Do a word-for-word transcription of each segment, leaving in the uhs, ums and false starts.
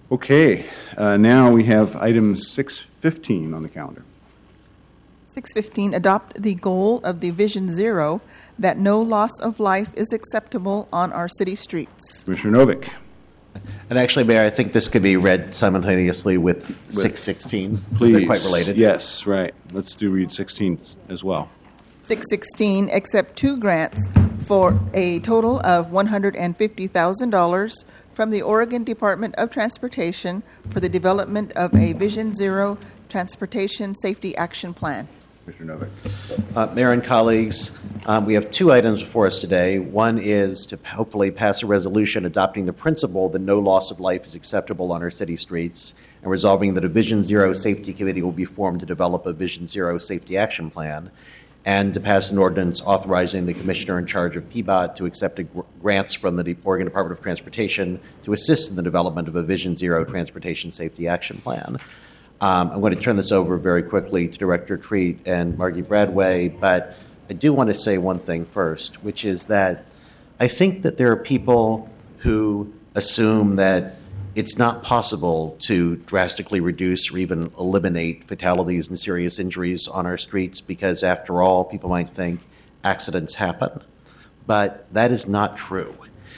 Okay, uh, now we have item six fifteen on the calendar. six fifteen, adopt the goal of the Vision Zero that no loss of life is acceptable on our city streets. Commissioner Novick. And actually, Mayor, I think this could be read simultaneously with, with six sixteen. Please. They're quite related. Yes, right. Let's do read sixteen as well. six sixteen, accept two grants for a total of one hundred fifty thousand dollars from the Oregon Department of Transportation for the development of a Vision Zero Transportation Safety Action Plan. Commissioner Novick. Uh, Mayor and colleagues, um, we have two items before us today. One is to hopefully pass a resolution adopting the principle that no loss of life is acceptable on our city streets, and resolving that a Vision Zero Safety Committee will be formed to develop a Vision Zero Safety Action Plan, and to pass an ordinance authorizing the commissioner in charge of P B O T to accept gr- grants from the Oregon Department of Transportation to assist in the development of a Vision Zero Transportation Safety Action Plan. Um, I'm going to turn this over very quickly to Director Treat and Margie Bradway, but I do want to say one thing first, which is that I think that there are people who assume that it's not possible to drastically reduce or even eliminate fatalities and serious injuries on our streets because, after all, people might think accidents happen. But that is not true.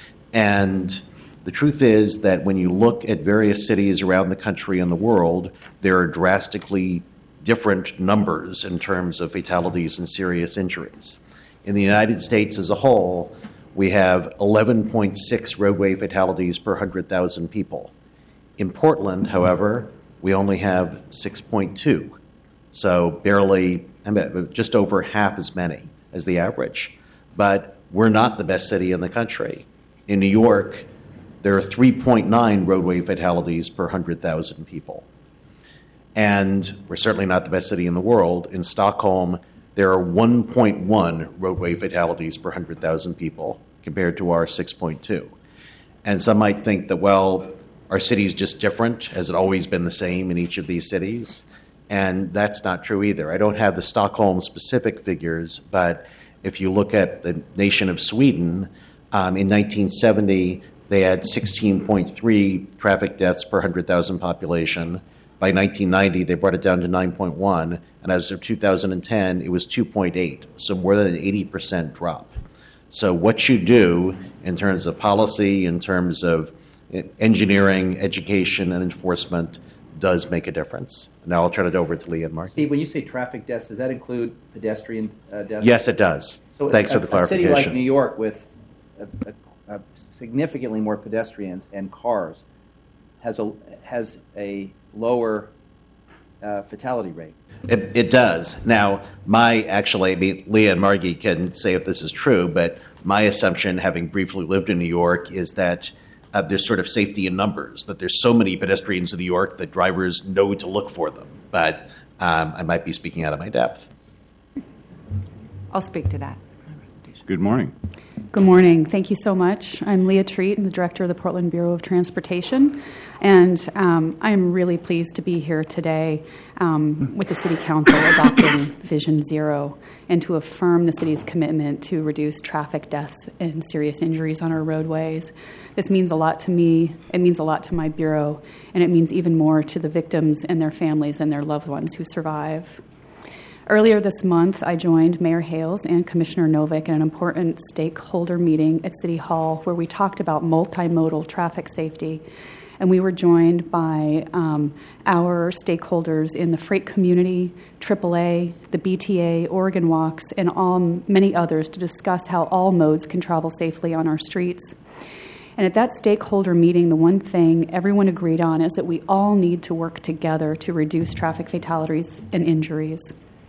And the truth is that when you look at various cities around the country and the world, there are drastically different numbers in terms of fatalities and serious injuries. In the United States as a whole, we have eleven point six roadway fatalities per one hundred thousand people. In Portland, however, we only have six point two, so barely, just over half as many as the average. But we're not the best city in the country. In New York, there are three point nine roadway fatalities per one hundred thousand people. And we're certainly not the best city in the world. In Stockholm, there are one point one roadway fatalities per one hundred thousand people compared to our six point two. And some might think that, well, our city's just different. Has it always been the same in each of these cities? And that's not true either. I don't have the Stockholm-specific figures, but if you look at the nation of Sweden, um, in nineteen seventy, they had sixteen point three traffic deaths per one hundred thousand population. By nineteen ninety, they brought it down to nine point one, and as of two thousand ten, it was two point eight, so more than an eighty percent drop. So what you do in terms of policy, in terms of engineering, education, and enforcement does make a difference. Now I'll turn it over to Lee and Mark. Steve, when you say traffic deaths, does that include pedestrian uh, deaths? Yes, it does. So Thanks a, for the clarification. A city like New York with a, a, a significantly more pedestrians and cars has a has a lower uh, fatality rate. It, it does. Now, my actually, I mean, Leah and Margie can say if this is true, but my assumption, having briefly lived in New York, is that uh, there's sort of safety in numbers, that there's so many pedestrians in New York that drivers know to look for them. But um, I might be speaking out of my depth. I'll speak to that. Good morning. Good morning. Thank you so much. I'm Leah Treat. I'm the director of the Portland Bureau of Transportation, and um, I'm really pleased to be here today um, with the City Council adopting Vision Zero and to affirm the city's commitment to reduce traffic deaths and serious injuries on our roadways. This means a lot to me. It means a lot to my bureau, and it means even more to the victims and their families and their loved ones who survive. Earlier this month, I joined Mayor Hales and Commissioner Novick in an important stakeholder meeting at City Hall where we talked about multimodal traffic safety. And we were joined by um, our stakeholders in the freight community, triple A, the B T A, Oregon Walks, and all, many others to discuss how all modes can travel safely on our streets. And at that stakeholder meeting, the one thing everyone agreed on is that we all need to work together to reduce traffic fatalities and injuries.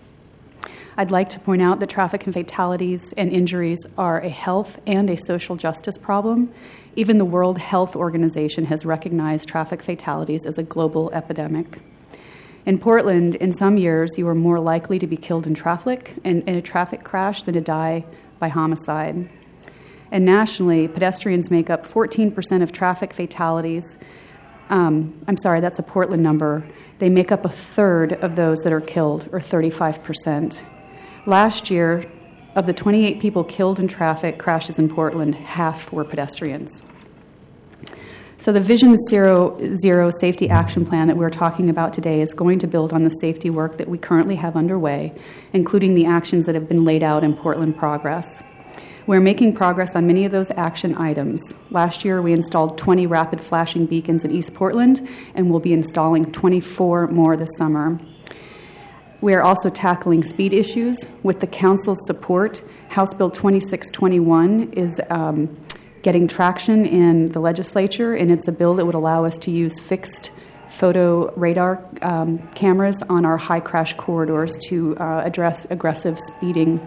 I'd like to point out that traffic and fatalities and injuries are a health and a social justice problem. Even the World Health Organization has recognized traffic fatalities as a global epidemic. In Portland, in some years, you are more likely to be killed in traffic in, in a traffic crash than to die by homicide. And nationally, pedestrians make up fourteen percent of traffic fatalities. Um, I'm sorry, that's a Portland number. They make up a third of those that are killed, or thirty-five percent. Last year, of the twenty-eight people killed in traffic crashes in Portland, half were pedestrians. So the Vision Zero, Zero Safety Action Plan that we're talking about today is going to build on the safety work that we currently have underway, including the actions that have been laid out in Portland Progress. We're making progress on many of those action items. Last year, we installed twenty rapid flashing beacons in East Portland, and we'll be installing twenty-four more this summer. We are also tackling speed issues. With the Council's support, House Bill twenty-six twenty-one is um, getting traction in the legislature, and it's a bill that would allow us to use fixed photo radar um, cameras on our high crash corridors to uh, address aggressive speeding.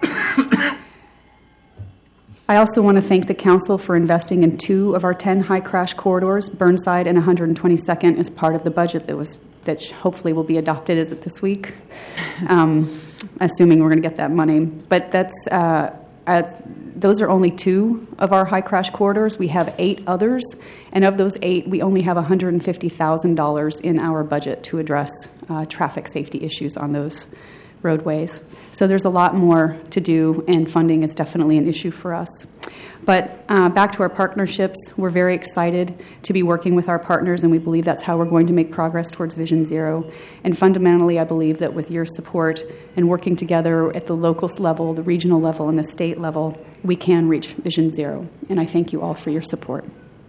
I also want to thank the Council for investing in two of our ten high crash corridors, Burnside and one hundred twenty-second, as part of the budget that was that hopefully will be adopted. Is it this week? Um, assuming we're going to get that money. But that's uh, at, those are only two of our high crash corridors. We have eight others, and of those eight, we only have one hundred fifty thousand dollars in our budget to address uh, traffic safety issues on those roadways. So there's a lot more to do, and funding is definitely an issue for us. But uh, back to our partnerships, we're very excited to be working with our partners, and we believe that's how we're going to make progress towards Vision Zero. And fundamentally, I believe that with your support and working together at the local level, the regional level, and the state level, we can reach Vision Zero. And I thank you all for your support.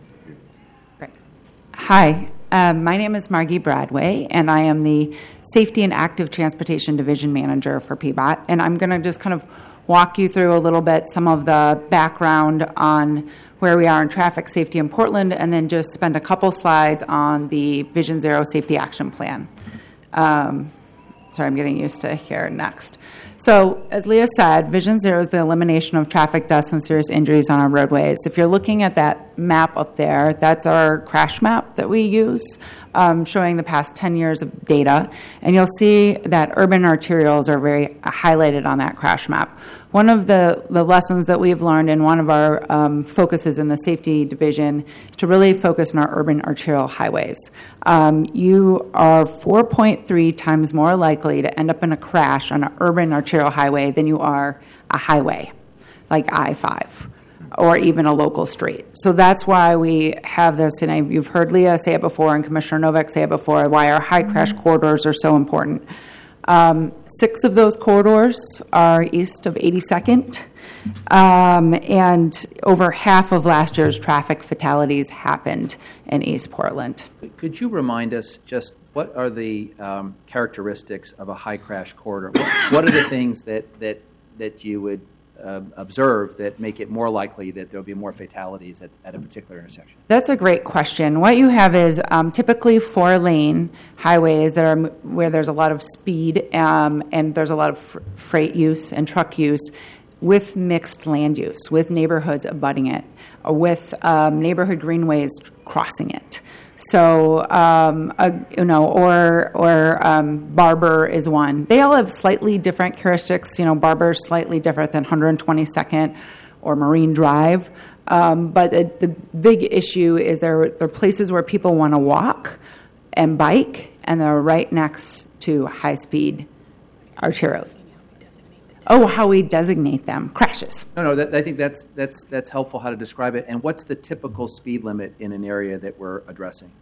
Great. Hi. Um, my name is Margie Bradway, and I am the Safety and Active Transportation Division Manager for P B O T. And I'm going to just kind of walk you through a little bit some of the background on where we are in traffic safety in Portland, and then just spend a couple slides on the Vision Zero Safety Action Plan. Um, sorry, I'm getting used to here next. So, as Leah said, Vision Zero is the elimination of traffic deaths and serious injuries on our roadways. If you're looking at that map up there, that's our crash map that we use, um, showing the past ten years of data. And you'll see that urban arterials are very highlighted on that crash map. One of the, the lessons that we've learned, and one of our um, focuses in the safety division, is to really focus on our urban arterial highways. Um, you are four point three times more likely to end up in a crash on an urban arterial highway than you are a highway, like I five, or even a local street. So that's why we have this, and I, you've heard Leah say it before, and Commissioner Novak say it before, why our high crash corridors are so important. Um, six of those corridors are east of eighty-second, um, and over half of last year's traffic fatalities happened in East Portland. Could you remind us just what are the um, characteristics of a high crash corridor? What, what are the things that, that, that you would uh, observe that make it more likely that there will be more fatalities at, at a particular intersection? That's a great question. What you have is um, typically four-lane highways that are where there's a lot of speed um, and there's a lot of fr- freight use and truck use with mixed land use, with neighborhoods abutting it, or with um, neighborhood greenways crossing it. So, um, a, you know, or or um, Barber is one. They all have slightly different characteristics. You know, Barber is slightly different than one hundred twenty-second or Marine Drive. Um, but the, the big issue is there, there are places where people want to walk and bike, and they're right next to high-speed arterials. Oh, how we designate them. Crashes. No, no, that, I think that's that's that's helpful how to describe it. And what's the typical speed limit in an area that we're addressing?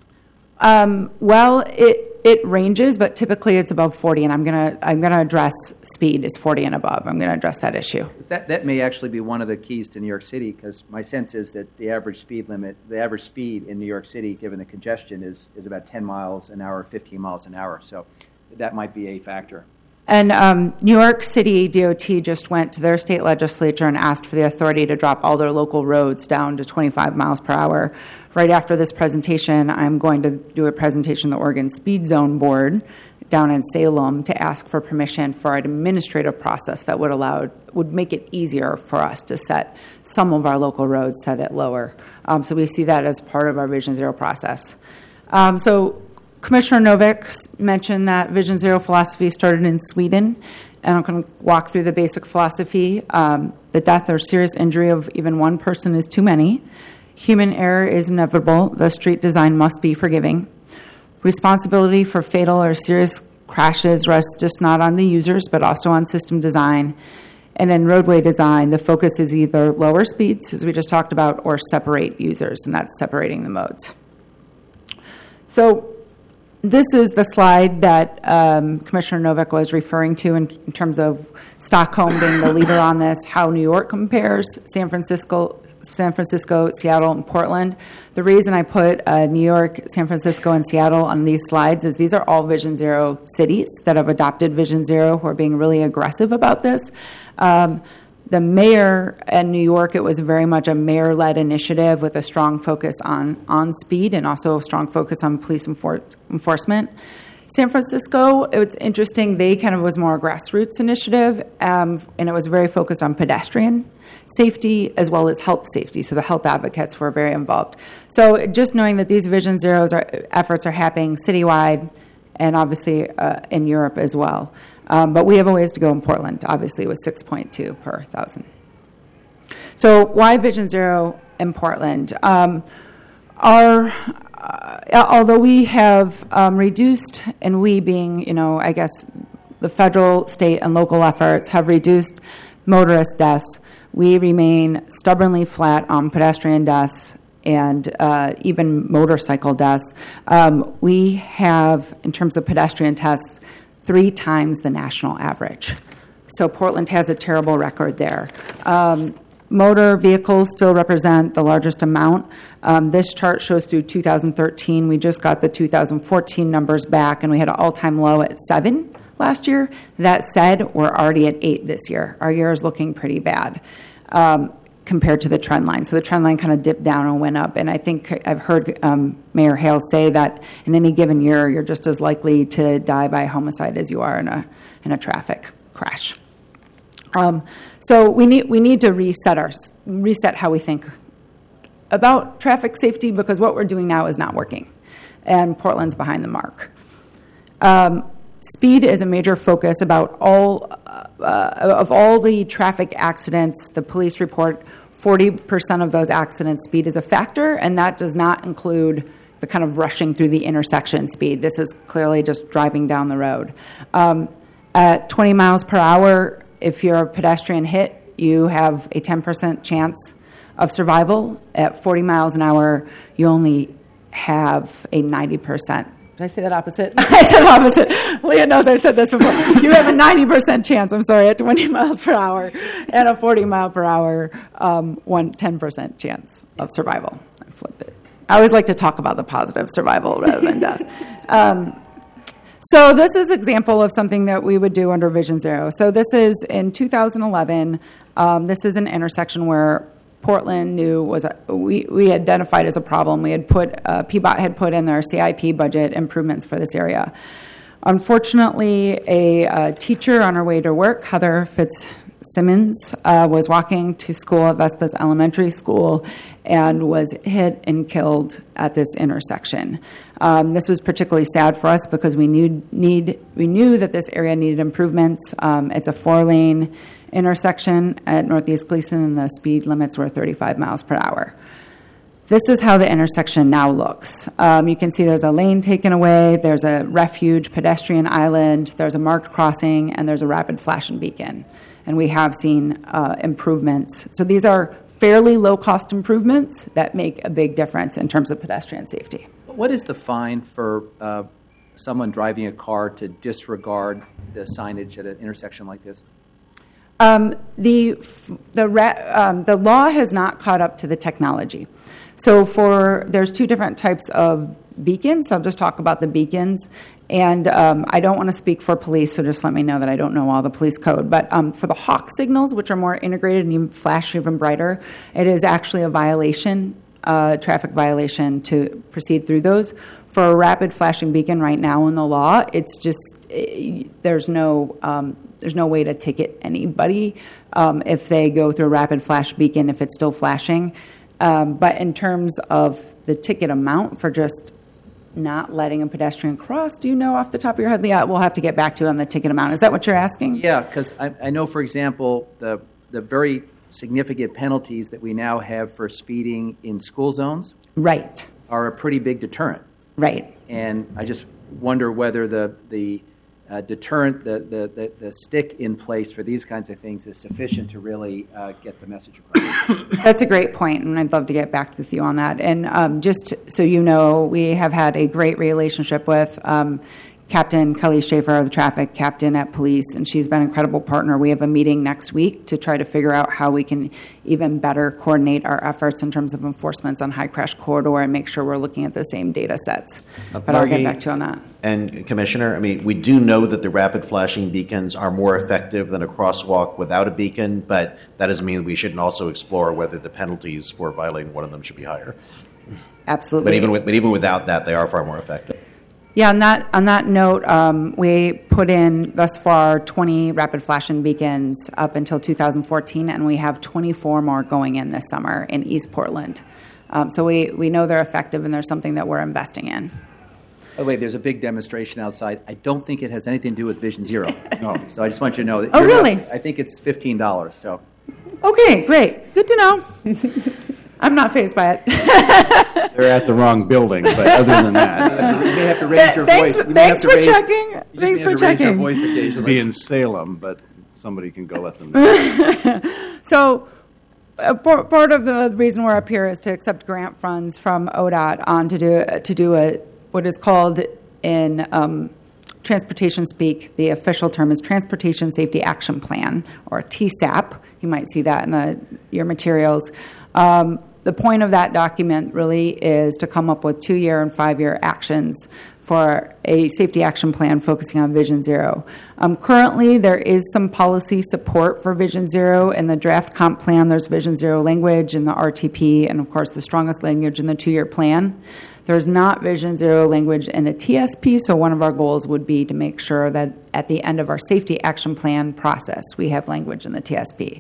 Um, well, it it ranges, but typically it's above forty, and I'm gonna I'm gonna address speed is forty and above. I'm gonna address that issue. That that may actually be one of the keys to New York City, because my sense is that the average speed limit, the average speed in New York City, given the congestion, is is about ten miles an hour, fifteen miles an hour. So that might be a factor. And um, New York City D O T just went to their state legislature and asked for the authority to drop all their local roads down to twenty-five miles per hour. Right after this presentation, I'm going to do a presentation to the Oregon Speed Zone Board down in Salem to ask for permission for an administrative process that would allow would make it easier for us to set some of our local roads set it lower. Um, so we see that as part of our Vision Zero process. Um, so. Commissioner Novak mentioned that Vision Zero philosophy started in Sweden, and I'm going to walk through the basic philosophy. Um, the death or serious injury of even one person is too many. Human error is inevitable. The street design must be forgiving. Responsibility for fatal or serious crashes rests just not on the users, but also on system design. And in roadway design, the focus is either lower speeds, as we just talked about, or separate users, and that's separating the modes. So this is the slide that um, Commissioner Novak was referring to in, in terms of Stockholm being the leader on this, how New York compares, San Francisco, San Francisco, Seattle, and Portland. The reason I put uh, New York, San Francisco, and Seattle on these slides is these are all Vision Zero cities that have adopted Vision Zero who are being really aggressive about this. Um, the mayor in New York, it was very much a mayor-led initiative with a strong focus on, on speed and also a strong focus on police enfor- enforcement. San Francisco, it's interesting, they kind of was more a grassroots initiative, um, and it was very focused on pedestrian safety as well as health safety, so the health advocates were very involved. So just knowing that these Vision Zeros are, efforts are happening citywide and obviously uh, in Europe as well. Um, but we have a ways to go in Portland, obviously, with six point two per thousand. So why Vision Zero in Portland? Um, our, uh, although we have um, reduced, and we being, you know, I guess the federal, state, and local efforts have reduced motorist deaths, we remain stubbornly flat on pedestrian deaths and uh, even motorcycle deaths. Um, we have, in terms of pedestrian deaths, three times the national average. So Portland has a terrible record there. Um, motor vehicles still represent the largest amount. Um, this chart shows through two thousand thirteen. We just got the two thousand fourteen numbers back, and we had an all-time low at seven last year. That said, we're already at eight this year. Our year is looking pretty bad um, compared to the trend line. So the trend line kind of dipped down and went up. And I think I've heard um, Mayor Hale say that in any given year, you're just as likely to die by homicide as you are in a in a traffic crash. Um, so we need we need to reset our reset how we think about traffic safety, because what we're doing now is not working, and Portland's behind the mark. Um, speed is a major focus about all uh, of all the traffic accidents. The police report forty percent of those accidents, speed is a factor, and that does not include the kind of rushing through the intersection speed. This is clearly just driving down the road. Um, at twenty miles per hour, if you're a pedestrian hit, you have a ten percent chance of survival. At forty miles an hour, you only have a ninety percent. Did I say that opposite? I said opposite. Leah knows I've said this before. You have a ninety percent chance, I'm sorry, at twenty miles per hour, and a forty mile per hour, um, one, ten percent chance of survival. I flipped it. I always like to talk about the positive survival rather than death. Um, so this is an example of something that we would do under Vision Zero. So this is in two thousand eleven. Um, this is an intersection where Portland knew was a, we we identified as a problem. We had put uh, P B O T had put in their C I P budget improvements for this area. Unfortunately, a uh, teacher on her way to work, Heather Fitzsimmons, uh, was walking to school at Vespas Elementary School and was hit and killed at this intersection. Um, this was particularly sad for us because we knew need we knew that this area needed improvements. Um, it's a four-lane intersection at Northeast Gleason, and the speed limits were thirty-five miles per hour. This is how the intersection now looks. Um, you can see there's a lane taken away, there's a refuge pedestrian island, there's a marked crossing, and there's a rapid flashing beacon. And we have seen uh, improvements. So these are fairly low-cost improvements that make a big difference in terms of pedestrian safety. What is the fine for uh, someone driving a car to disregard the signage at an intersection like this? Um, the the um, the law has not caught up to the technology. So for there's two different types of beacons. So I'll just talk about the beacons. And um, I don't want to speak for police, so just let me know that I don't know all the police code. But um, for the hawk signals, which are more integrated and even flash even brighter, it is actually a violation, uh, traffic violation, to proceed through those. For a rapid flashing beacon right now in the law, it's just it, there's no um, there's no way to ticket anybody um, if they go through a rapid flash beacon if it's still flashing. Um, but in terms of the ticket amount for just not letting a pedestrian cross, do you know off the top of your head, Leah? We'll have to get back to you on the ticket amount. Is that what you're asking? Yeah, because I, I know, for example, the the very significant penalties that we now have for speeding in school zones Right. are a pretty big deterrent. Right. And I just wonder whether the the uh, deterrent, the, the, the, the stick in place for these kinds of things is sufficient to really uh, get the message across. That's a great point, and I'd love to get back with you on that. And um, just so you know, we have had a great relationship with um, Captain Kelly Schaefer, the traffic captain at police, and she's been an incredible partner. We have a meeting next week to try to figure out how we can even better coordinate our efforts in terms of enforcements on high crash corridor and make sure we're looking at the same data sets. Uh, but I'll get Margie back to you on that. And Commissioner, I mean, we do know that the rapid flashing beacons are more effective than a crosswalk without a beacon, but that doesn't mean we shouldn't also explore whether the penalties for violating one of them should be higher. Absolutely. But even with, but even without that, they are far more effective. Yeah, on that, on that note, um, we put in thus far twenty rapid flashing beacons up until two thousand fourteen, and we have twenty-four more going in this summer in East Portland. Um, so we, we know they're effective, and there's something that we're investing in. By the way, there's a big demonstration outside. I don't think it has anything to do with Vision Zero. No. So I just want you to know that. Oh, you're really? Not, I think it's fifteen dollars. So. Okay, great. Good to know. I'm not fazed by it. They're at the wrong building, but other than that, You may have to raise your Thanks- voice. You may thanks have to for raise- checking. you just Thanks may have for to raise checking. your voice it'd occasionally. be in Salem, but somebody can go let them know. So uh, par- part of the reason we're up here is to accept grant funds from O D O T on to do to do a what is called in um, transportation speak, the official term is Transportation Safety Action Plan, or T SAP. You might see that in the, your materials. Um, the point of that document really is to come up with two-year and five-year actions for a safety action plan focusing on Vision Zero. Um, currently, there is some policy support for Vision Zero. In the draft comp plan, there's Vision Zero language in the R T P, and of course the strongest language in the two-year plan. There's not Vision Zero language in the T S P, so one of our goals would be to make sure that at the end of our safety action plan process, we have language in the T S P.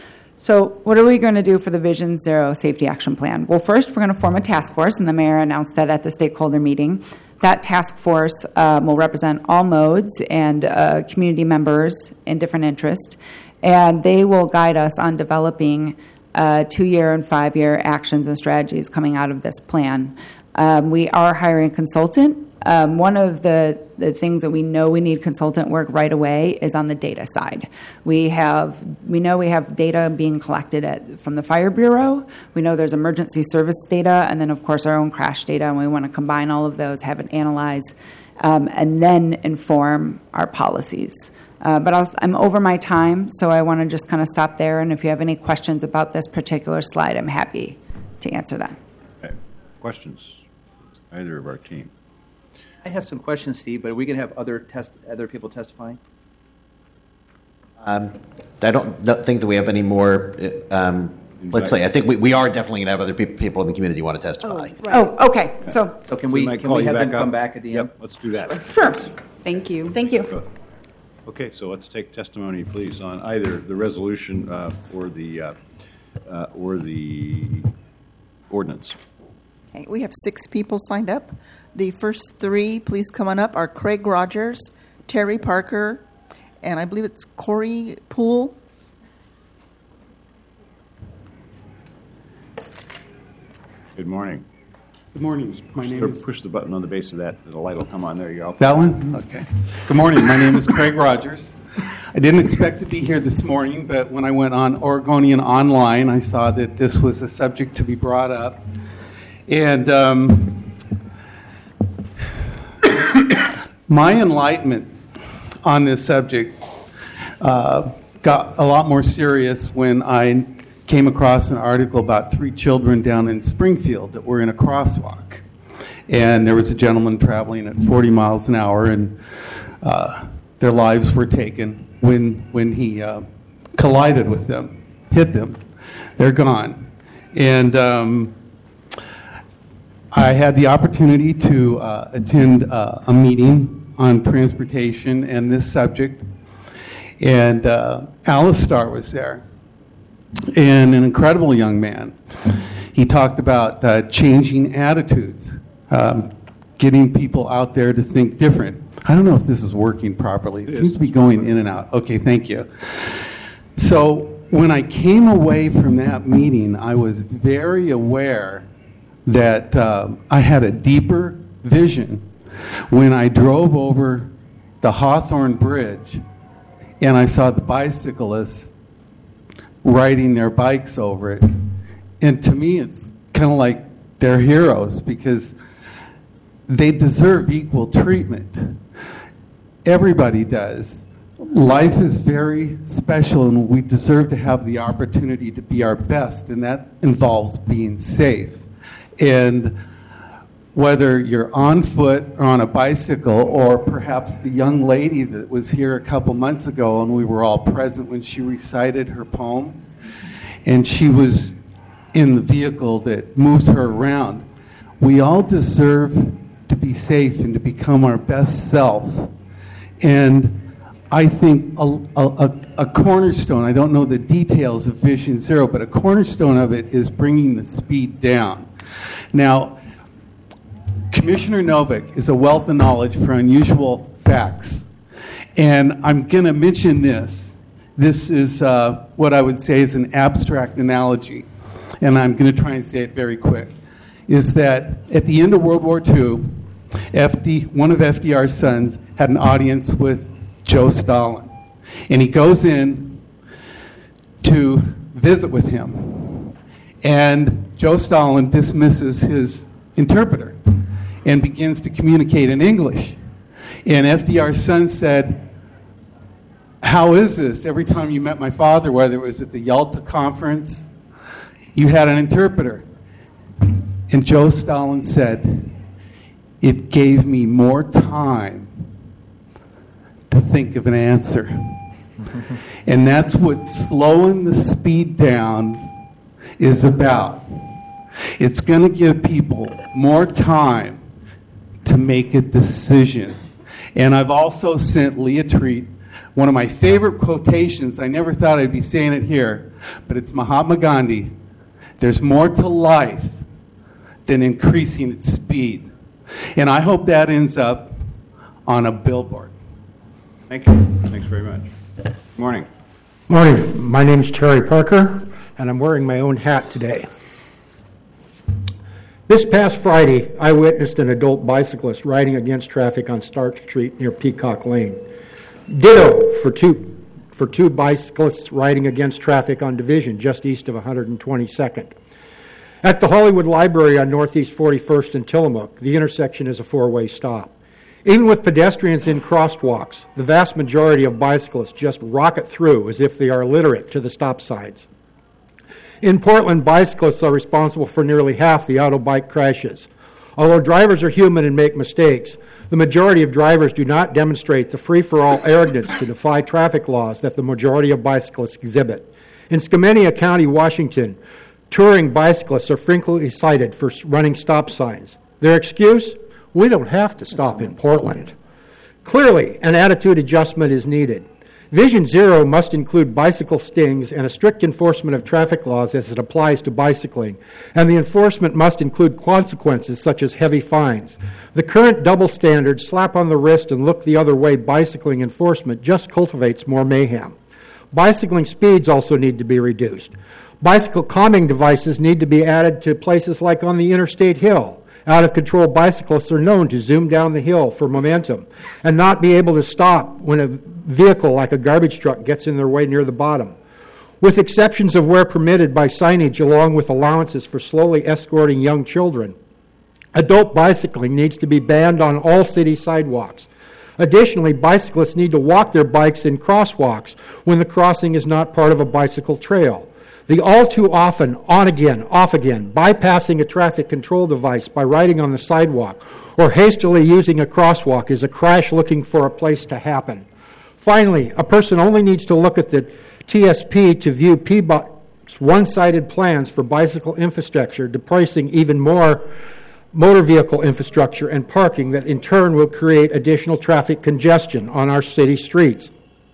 So what are we going to do for the Vision Zero Safety Action Plan? Well, first, we're going to form a task force, and the mayor announced that at the stakeholder meeting. That task force um, will represent all modes and uh, community members in different interests, and they will guide us on developing uh, two-year and five-year actions and strategies coming out of this plan. Um, we are hiring a consultant. Um, one of the, the things that we know we need consultant work right away is on the data side. We have we know we have data being collected at, from the Fire Bureau. We know there's emergency service data, and then of course our own crash data, and we want to combine all of those, have it analyzed, um, and then inform our policies. Uh, but I'll, I'm over my time, so I want to just kind of stop there, and if you have any questions about this particular slide, I'm happy to answer them. Okay. Questions? Either of our team. I have some questions, Steve, but are we going to have other test, other people testifying? Um, I don't, don't think that we have any more. Um, let's say, I think we, we are definitely going to have other pe- people in the community want to testify. Oh, okay. So, So can we, might can call we you have them back come up. back at the end? Yep, let's do that. sure. Thank you. Thank you. Good. Okay, so let's take testimony, please, on either the resolution uh, or the uh, uh, or the ordinance. Okay, we have six people signed up. The first three, please come on up, are Craig Rogers, Terry Parker, and I believe it's Corey Poole. Good morning. Good morning. My name Or is push the button on the base of that, the light will come on. There you go. that one. Okay. Good morning. My name is Craig Rogers. I didn't expect to be here this morning, but when I went on Oregonian Online, I saw that this was a subject to be brought up, and um, my enlightenment on this subject uh, got a lot more serious when I came across an article about three children down in Springfield that were in a crosswalk. And there was a gentleman traveling at forty miles an hour, and uh, their lives were taken when, when he uh, collided with them, hit them. They're gone. And um, I had the opportunity to uh, attend uh, a meeting on transportation and this subject, and uh, Alistar was there, and an incredible young man. He talked about uh, changing attitudes, um, getting people out there to think different. I don't know if this is working properly. It, It seems is. to be going in and out. Okay, thank you. So when I came away from that meeting, I was very aware that uh, I had a deeper vision when I drove over the Hawthorne Bridge, and I saw the bicyclists riding their bikes over it. And to me, it's kind of like they're heroes because they deserve equal treatment. Everybody does. Life is very special, and we deserve to have the opportunity to be our best, and that involves being safe. And whether you're on foot or on a bicycle, or perhaps the young lady that was here a couple months ago and we were all present when she recited her poem, and she was in the vehicle that moves her around, we all deserve to be safe and to become our best self. And I think a, a, a cornerstone, I don't know the details of Vision Zero, but a cornerstone of it is bringing the speed down. Now, Commissioner Novick is a wealth of knowledge for unusual facts. And I'm going to mention this. This is uh, what I would say is an abstract analogy, and I'm going to try and say it very quick, is that at the end of World War Two, F D, one of F D R's sons had an audience with Joe Stalin. And he goes in to visit with him. And Joe Stalin dismisses his interpreter and begins to communicate in English. And F D R's son said, "How is this? Every time you met my father, whether it was at the Yalta conference, you had an interpreter." And Joe Stalin said, "It gave me more time to think of an answer." And that's what slowing the speed down is about. It's going to give people more time to make a decision. And I've also sent Leah Treat one of my favorite quotations. I never thought I'd be saying it here, but it's Mahatma Gandhi. There's more to life than increasing its speed. And I hope that ends up on a billboard. Thank you. Thanks very much. Good morning. Morning. My name's Terry Parker, and I'm wearing my own hat today. This past Friday, I witnessed an adult bicyclist riding against traffic on Stark Street near Peacock Lane. Ditto for two, for two bicyclists riding against traffic on Division, just east of one hundred twenty-second. At the Hollywood Library on Northeast forty-first and Tillamook, the intersection is a four-way stop. Even with pedestrians in crosswalks, the vast majority of bicyclists just rocket through as if they are illiterate to the stop signs. In Portland, bicyclists are responsible for nearly half the auto bike crashes. Although drivers are human and make mistakes, the majority of drivers do not demonstrate the free-for-all arrogance to defy traffic laws that the majority of bicyclists exhibit. In Skamania County, Washington, touring bicyclists are frequently cited for running stop signs. Their excuse? We don't have to stop in Portland. Clearly, an attitude adjustment is needed. Vision Zero must include bicycle stings and a strict enforcement of traffic laws as it applies to bicycling, and the enforcement must include consequences such as heavy fines. The current double standard, slap on the wrist and look the other way bicycling enforcement, just cultivates more mayhem. Bicycling speeds also need to be reduced. Bicycle calming devices need to be added to places like on the interstate hill. Out-of-control bicyclists are known to zoom down the hill for momentum and not be able to stop when a vehicle like a garbage truck gets in their way near the bottom. With exceptions of where permitted by signage along with allowances for slowly escorting young children, adult bicycling needs to be banned on all city sidewalks. Additionally, bicyclists need to walk their bikes in crosswalks when the crossing is not part of a bicycle trail. The all too often on again, off again, bypassing a traffic control device by riding on the sidewalk or hastily using a crosswalk is a crash looking for a place to happen. Finally, a person only needs to look at the T S P to view P B O T's one-sided plans for bicycle infrastructure, depressing even more motor vehicle infrastructure and parking that in turn will create additional traffic congestion on our city streets.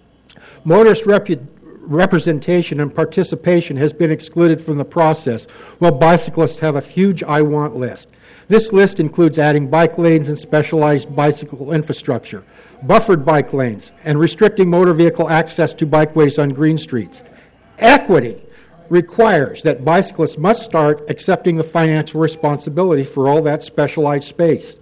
Motorist repu- representation and participation has been excluded from the process, while bicyclists have a huge I want list. This list includes adding bike lanes and specialized bicycle infrastructure, buffered bike lanes, and restricting motor vehicle access to bikeways on green streets. Equity requires that bicyclists must start accepting the financial responsibility for all that specialized space.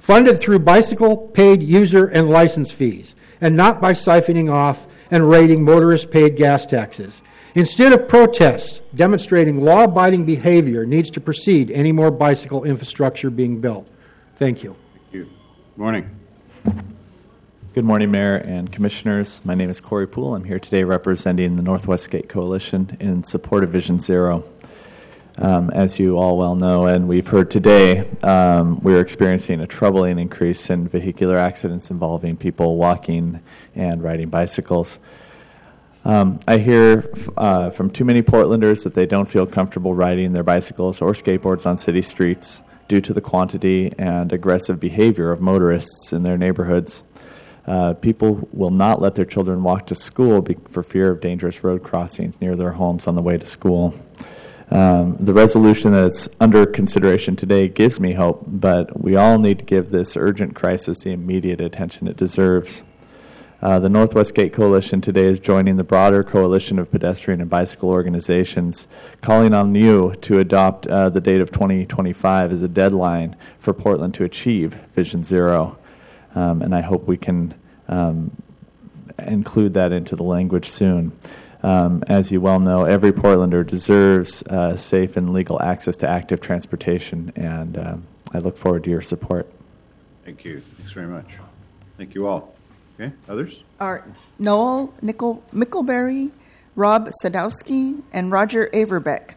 funded through bicycle paid user and license fees, and not by siphoning off and rating motorist paid gas taxes. Instead of protests demonstrating law-abiding behavior needs to precede any more bicycle infrastructure being built. Thank you. Thank you. Morning. Good morning, Mayor and Commissioners. My name is Corey Poole. I'm here today representing the Northwest Gate Coalition in support of Vision Zero. Um, as you all well know, and we've heard today, um, we're experiencing a troubling increase in vehicular accidents involving people walking and riding bicycles. Um, I hear uh, from too many Portlanders that they don't feel comfortable riding their bicycles or skateboards on city streets due to the quantity and aggressive behavior of motorists in their neighborhoods. Uh, people will not let their children walk to school be- for fear of dangerous road crossings near their homes on the way to school. Um, the resolution that's under consideration today gives me hope, but we all need to give this urgent crisis the immediate attention it deserves. Uh, the Northwest Gate Coalition today is joining the broader coalition of pedestrian and bicycle organizations, calling on you to adopt uh, the date of twenty twenty-five as a deadline for Portland to achieve Vision Zero. Um, and I hope we can um, include that into the language soon. Um, as you well know, every Portlander deserves uh, safe and legal access to active transportation, and um, I look forward to your support. Thank you. Thanks very much. Thank you all. Okay, others? Are Noel Nickel, Mickleberry, Rob Sadowski, and Roger Averbeck.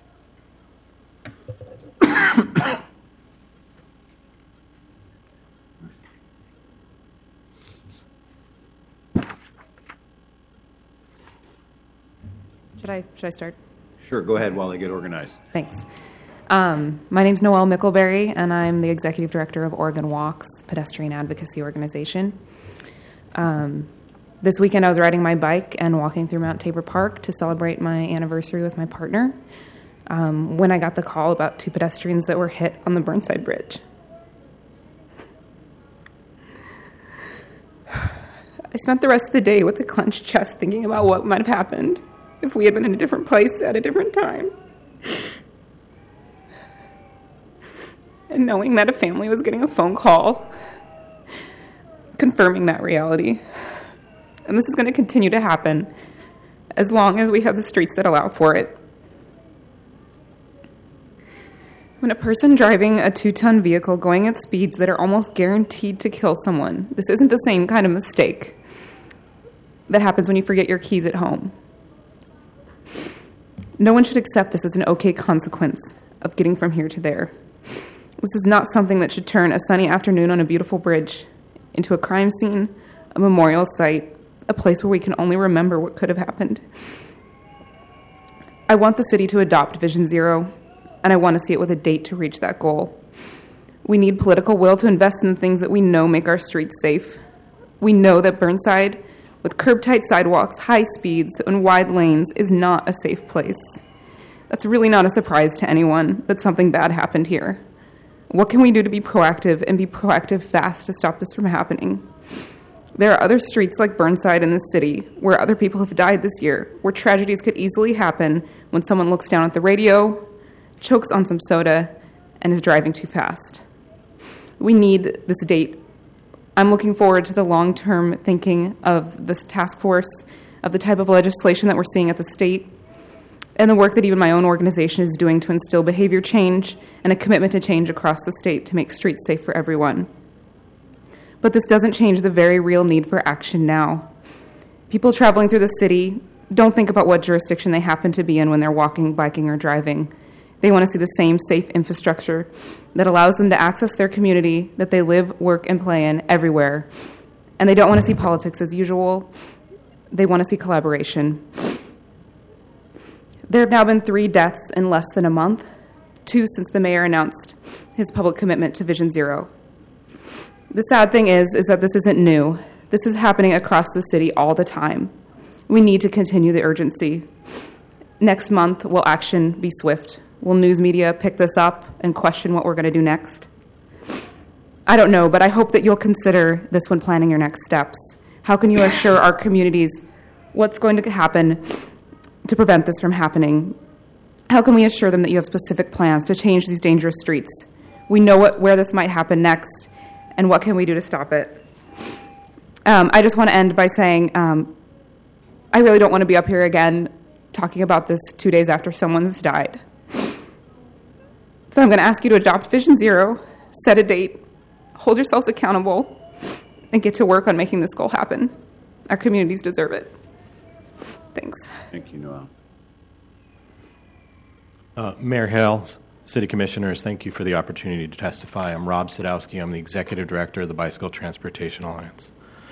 Should I, should I start? Sure, go ahead while I get organized. Thanks. Um, my name's Noelle Mickleberry, and I'm the Executive Director of Oregon Walks, pedestrian advocacy organization. Um, this weekend I was riding my bike and walking through Mount Tabor Park to celebrate my anniversary with my partner um, when I got the call about two pedestrians that were hit on the Burnside Bridge. I spent the rest of the day with a clenched chest thinking about what might have happened if we had been in a different place at a different time. And knowing that a family was getting a phone call confirming that reality. And this is going to continue to happen as long as we have the streets that allow for it. When a person driving a two-ton vehicle going at speeds that are almost guaranteed to kill someone, this isn't the same kind of mistake that happens when you forget your keys at home. No one should accept this as an okay consequence of getting from here to there. This is not something that should turn a sunny afternoon on a beautiful bridge into a crime scene, a memorial site, a place where we can only remember what could have happened. I want the city to adopt Vision Zero, and I want to see it with a date to reach that goal. We need political will to invest in the things that we know make our streets safe. We know that Burnside, with curb-tight sidewalks, high speeds, and wide lanes, is not a safe place. That's really not a surprise to anyone that something bad happened here. What can we do to be proactive and be proactive fast to stop this from happening? There are other streets like Burnside in this city where other people have died this year, where tragedies could easily happen when someone looks down at the radio, chokes on some soda, and is driving too fast. We need this date. I'm looking forward to the long-term thinking of this task force, of the type of legislation that we're seeing at the state, and the work that even my own organization is doing to instill behavior change and a commitment to change across the state to make streets safe for everyone. But this doesn't change the very real need for action now. People traveling through the city don't think about what jurisdiction they happen to be in when they're walking, biking, or driving. They want to see the same safe infrastructure that allows them to access their community that they live, work, and play in everywhere. And they don't want to see politics as usual. They want to see collaboration. There have now been three deaths in less than a month, two since the mayor announced his public commitment to Vision Zero. The sad thing is, is that this isn't new. This is happening across the city all the time. We need to continue the urgency. Next month, will action be swift? Will news media pick this up and question what we're going to do next? I don't know, but I hope that you'll consider this when planning your next steps. How can you assure our communities what's going to happen to prevent this from happening? How can we assure them that you have specific plans to change these dangerous streets? We know what, where this might happen next, and what can we do to stop it? Um, I just want to end by saying um, I really don't want to be up here again talking about this two days after someone has died. So I'm going to ask you to adopt Vision Zero, set a date, hold yourselves accountable, and get to work on making this goal happen. Our communities deserve it. Thanks. Thank you, Noel. Uh, Mayor Hales, City Commissioners, thank you for the opportunity to testify. I'm Rob Sadowski. I'm the Executive Director of the Bicycle Transportation Alliance.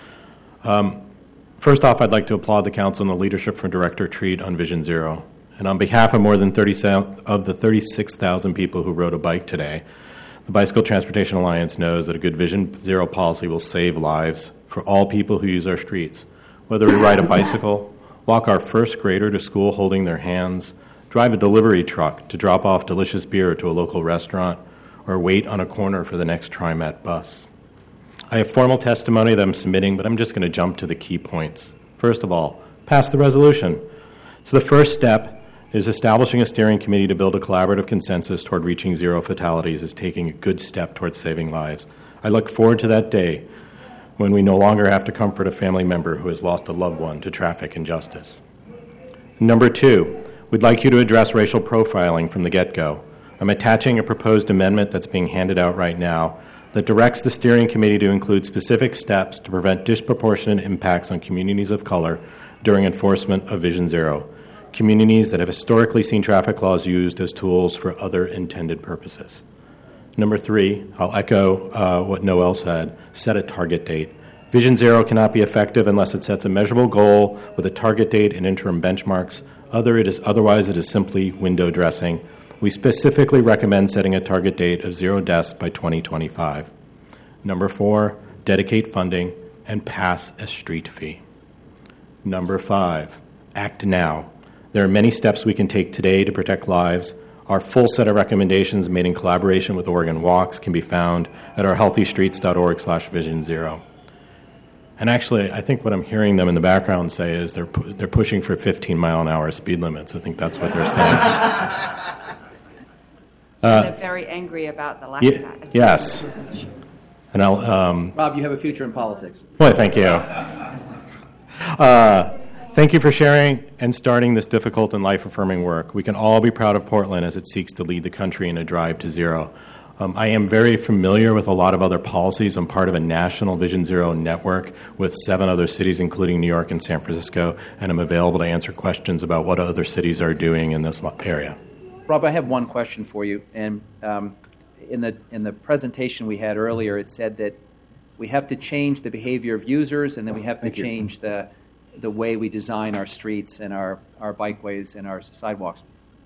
Um, first off, I'd like to applaud the Council and the leadership from Director Treat on Vision Zero. And on behalf of more than thirty of the thirty-six thousand people who rode a bike today, the Bicycle Transportation Alliance knows that a good Vision Zero policy will save lives for all people who use our streets. Whether we ride a bicycle, walk our first grader to school holding their hands, drive a delivery truck to drop off delicious beer to a local restaurant, or wait on a corner for the next TriMet bus. I have formal testimony that I'm submitting, but I'm just going to jump to the key points. First of all, pass the resolution. So the first step is establishing a steering committee to build a collaborative consensus toward reaching zero fatalities is taking a good step towards saving lives. I look forward to that day when we no longer have to comfort a family member who has lost a loved one to traffic injustice. Number two, we'd like you to address racial profiling from the get-go. I'm attaching a proposed amendment that's being handed out right now that directs the steering committee to include specific steps to prevent disproportionate impacts on communities of color during enforcement of Vision Zero, communities that have historically seen traffic laws used as tools for other intended purposes. Number three, I'll echo uh, what Noel said, set a target date. Vision Zero cannot be effective unless it sets a measurable goal with a target date and interim benchmarks. Other it is, otherwise, it is simply window dressing. We specifically recommend setting a target date of zero deaths by twenty twenty-five. Number four, dedicate funding and pass a street fee. Number five, act now. There are many steps we can take today to protect lives. Our full set of recommendations made in collaboration with Oregon Walks can be found at our healthy streets dot org slash vision zero. And actually, I think what I'm hearing them in the background say is they're pu- they're pushing for fifteen mile an hour speed limits. I think that's what they're saying. uh, they're very angry about the lack y- of that. Yes. And I'll, um, Rob, you have a future in politics. Well, thank you. Uh, Thank you for sharing and starting this difficult and life-affirming work. We can all be proud of Portland as it seeks to lead the country in a drive to zero. Um, I am very familiar with a lot of other policies. I'm part of a national Vision Zero network with seven other cities, including New York and San Francisco, and I'm available to answer questions about what other cities are doing in this area. Rob, I have one question for you. And um, in the in the presentation we had earlier, it said that we have to change the behavior of users, and then we have to Thank you. change the the way we design our streets and our, our bikeways and our sidewalks.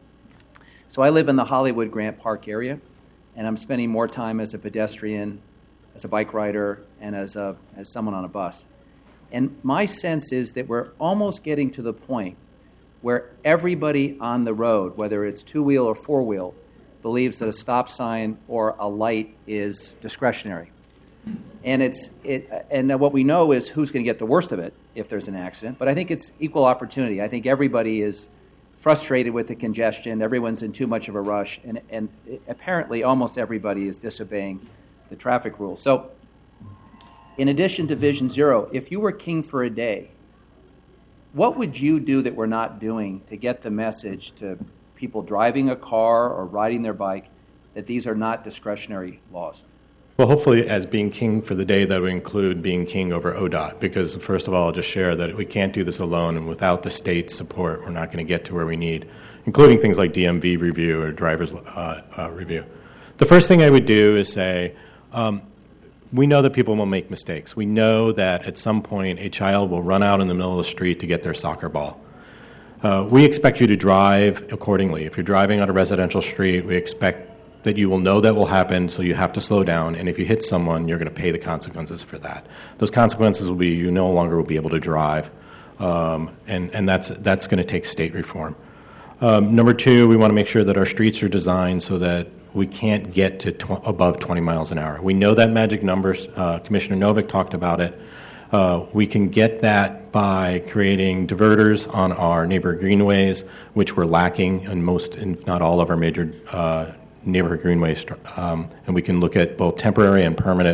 So I live in the Hollywood Grant Park area, and I'm spending more time as a pedestrian, as a bike rider, and as a as someone on a bus. And my sense is that we're almost getting to the point where everybody on the road, whether it's two-wheel or four-wheel, believes that a stop sign or a light is discretionary. And it's it, and what we know is who's going to get the worst of it if there's an accident. But I think it's equal opportunity. I think everybody is frustrated with the congestion. Everyone's in too much of a rush, and and apparently almost everybody is disobeying the traffic rules. So, in addition to Vision Zero, if you were king for a day, what would you do that we're not doing to get the message to people driving a car or riding their bike that these are not discretionary laws? Well, hopefully, as being king for the day, that would include being king over O D O T, because first of all, I'll just share that we can't do this alone, and without the state's support, we're not going to get to where we need, including things like D M V review or driver's uh, uh, review. The first thing I would do is say, um, we know that people will make mistakes. We know that at some point a child will run out in the middle of the street to get their soccer ball. Uh, we expect you to drive accordingly. If you're driving on a residential street, we expect that you will know that will happen, so you have to slow down. And if you hit someone, you're going to pay the consequences for that. Those consequences will be you no longer will be able to drive, um, and and that's that's going to take state reform. Um, number two, we want to make sure that our streets are designed so that we can't get to tw- above twenty miles an hour. We know that magic number. Uh, Commissioner Novick talked about it. Uh, we can get that by creating diverters on our neighborhood greenways, which we're lacking in most, if not all, of our major uh, neighborhood greenways, um, and we can look at both temporary and permanent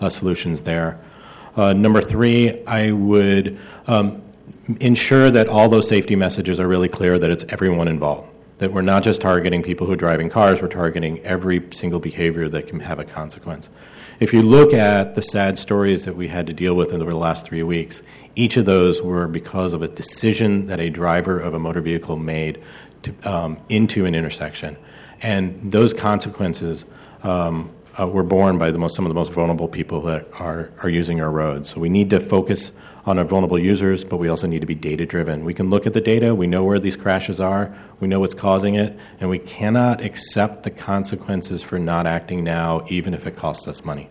uh, solutions there. Uh, number three, I would um, ensure that all those safety messages are really clear, that it's everyone involved, that we're not just targeting people who are driving cars, we're targeting every single behavior that can have a consequence. If you look at the sad stories that we had to deal with over the last three weeks, each of those were because of a decision that a driver of a motor vehicle made to, um, into an intersection. And those consequences um, uh, were borne by the most, some of the most vulnerable people that are, are using our roads. So we need to focus on our vulnerable users, but we also need to be data-driven. We can look at the data, we know where these crashes are, we know what's causing it, and we cannot accept the consequences for not acting now, even if it costs us money.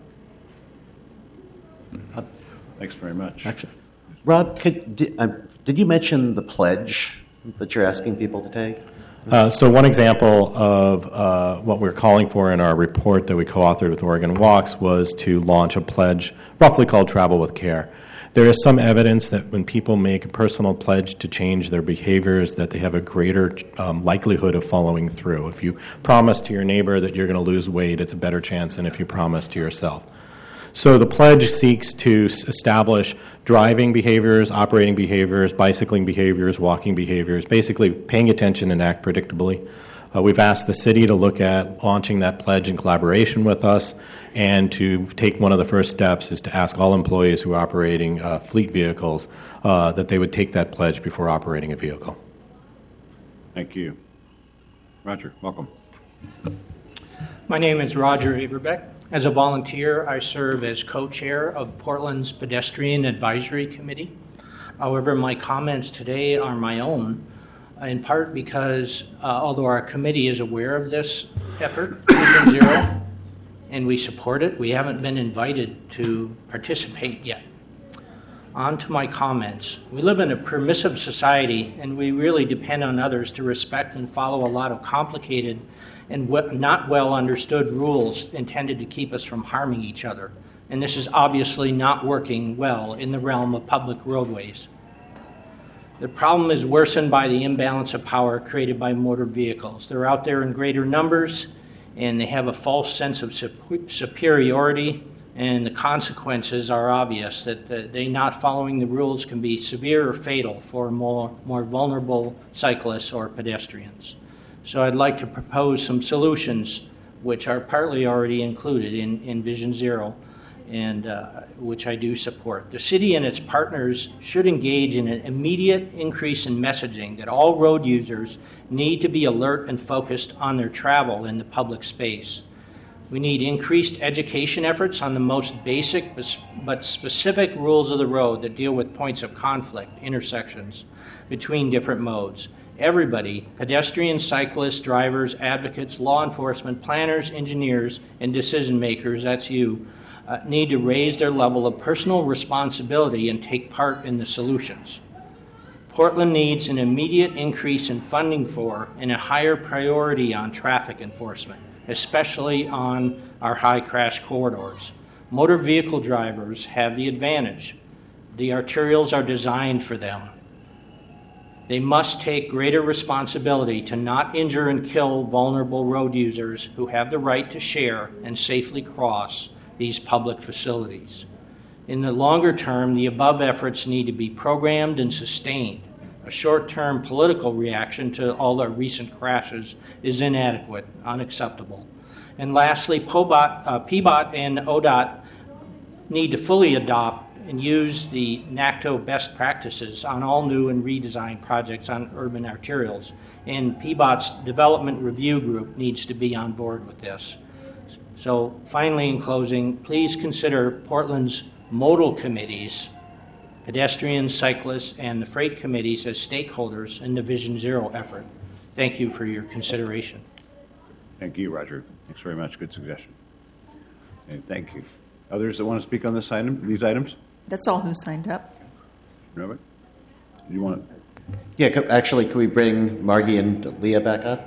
Thanks very much. Actually, Rob, could, did, uh, did you mention the pledge that you're asking people to take? Uh, so one example of uh, what we're calling for in our report that we co-authored with Oregon Walks was to launch a pledge roughly called Travel with Care. There is some evidence that when people make a personal pledge to change their behaviors, that they have a greater um, likelihood of following through. If you promise to your neighbor that you're going to lose weight, it's a better chance than if you promise to yourself. So the pledge seeks to establish driving behaviors, operating behaviors, bicycling behaviors, walking behaviors, basically paying attention and act predictably. Uh, we've asked the city to look at launching that pledge in collaboration with us, and to take one of the first steps is to ask all employees who are operating uh, fleet vehicles uh, that they would take that pledge before operating a vehicle. Thank you. Roger, welcome. My name is Roger Averbeck. As a volunteer, I serve as co-chair of Portland's Pedestrian Advisory Committee. However, my comments today are my own, in part because uh, although our committee is aware of this effort, Vision Zero, and we support it, we haven't been invited to participate yet. On to my comments. We live in a permissive society, and we really depend on others to respect and follow a lot of complicated and not well understood rules intended to keep us from harming each other. And this is obviously not working well in the realm of public roadways. The problem is worsened by the imbalance of power created by motor vehicles. They're out there in greater numbers, and they have a false sense of superiority, and the consequences are obvious, that they not following the rules can be severe or fatal for more, more vulnerable cyclists or pedestrians. So I'd like to propose some solutions which are partly already included in, in Vision Zero, and uh, which I do support. The city and its partners should engage in an immediate increase in messaging that all road users need to be alert and focused on their travel in the public space. We need increased education efforts on the most basic but specific rules of the road that deal with points of conflict, intersections between different modes. Everybody, pedestrians, cyclists, drivers, advocates, law enforcement, planners, engineers, and decision makers, that's you, uh, need to raise their level of personal responsibility and take part in the solutions. Portland needs an immediate increase in funding for and a higher priority on traffic enforcement, especially on our high crash corridors. Motor vehicle drivers have the advantage. The arterials are designed for them. They must take greater responsibility to not injure and kill vulnerable road users who have the right to share and safely cross these public facilities. In the longer term, the above efforts need to be programmed and sustained. A short-term political reaction to all our recent crashes is inadequate, unacceptable. And lastly, P O B O T, uh, P B O T and O D O T need to fully adopt and use the NACTO best practices on all new and redesigned projects on urban arterials. And P B O T's development review group needs to be on board with this. So finally, in closing, please consider Portland's modal committees, pedestrians, cyclists, and the freight committees as stakeholders in the Vision Zero effort. Thank you for your consideration. Thank you, Roger. Thanks very much. Good suggestion. And thank you. Others that want to speak on this item, these items? That's all who signed up. Robert, do you want to? Yeah, co- actually, could we bring Margie and Leah back up?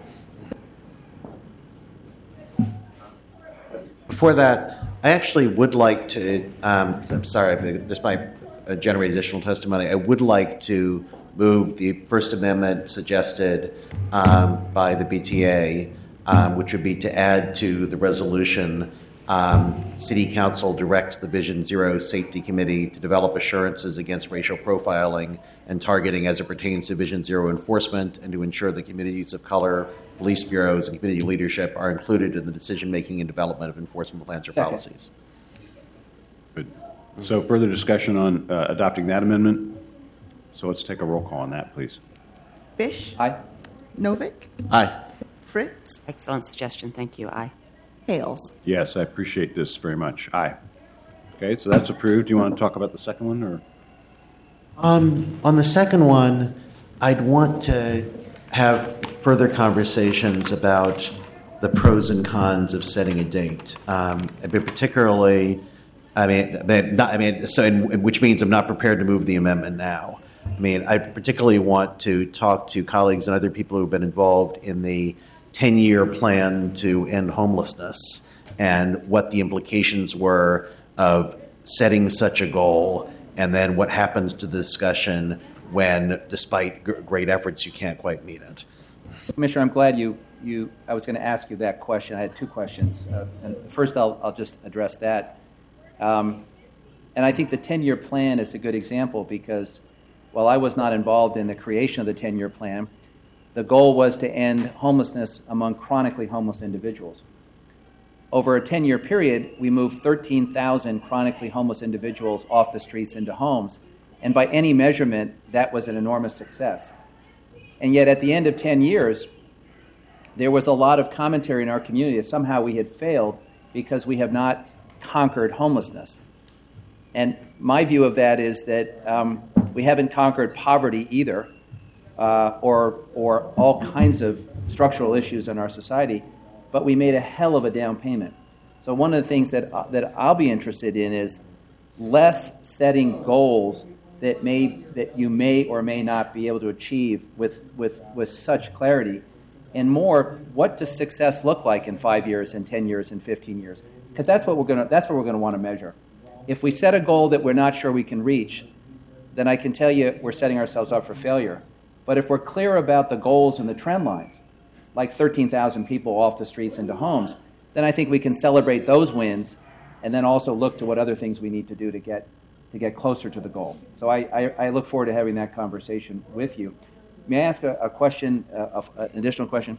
Before that, I actually would like to, um, I'm sorry, this might uh, generate additional testimony. I would like to move the First Amendment suggested um, by the B T A, um, which would be to add to the resolution Um, City Council directs the Vision Zero Safety Committee to develop assurances against racial profiling and targeting as it pertains to Vision Zero enforcement, and to ensure that communities of color, police bureaus, and community leadership are included in the decision-making and development of enforcement plans or Second. policies. Good. So further discussion on uh, adopting that amendment? So let's take a roll call on that, please. Fish. Aye. Novick. Aye. Fritz. Excellent suggestion. Thank you. Aye. Hales. Yes, I appreciate this very much. Aye. Okay, so that's approved. Do you want to talk about the second one, or? Um, on the second one, I'd want to have further conversations about the pros and cons of setting a date. Um, but particularly, I mean, but not, I mean, so in, which means I'm not prepared to move the amendment now. I mean, I particularly want to talk to colleagues and other people who have been involved in the ten-year plan to end homelessness and what the implications were of setting such a goal, and then what happens to the discussion when, despite g- great efforts, you can't quite meet it. Commissioner, I'm glad you, you I was going to ask you that question. I had two questions. Uh, and first, I'll, I'll just address that. Um, and I think the ten-year plan is a good example because while I was not involved in the creation of the ten-year plan, the goal was to end homelessness among chronically homeless individuals. Over a ten-year period, we moved thirteen thousand chronically homeless individuals off the streets into homes, and by any measurement, that was an enormous success. And yet, at the end of ten years, there was a lot of commentary in our community that somehow we had failed because we have not conquered homelessness. And my view of that is that um, we haven't conquered poverty either, uh, or or all kinds of structural issues in our society, but we made a hell of a down payment. So one of the things that uh, that I'll be interested in is less setting goals that may that you may or may not be able to achieve with with with such clarity, and more, what does success look like in five years, and ten years, and fifteen years? Because that's what we're gonna that's what we're gonna want to measure. If we set a goal that we're not sure we can reach, then I can tell you we're setting ourselves up for failure. But if we're clear about the goals and the trend lines, like thirteen thousand people off the streets into homes, then I think we can celebrate those wins and then also look to what other things we need to do to get to get closer to the goal. So I, I, I look forward to having that conversation with you. May I ask a, a question, uh, an additional question?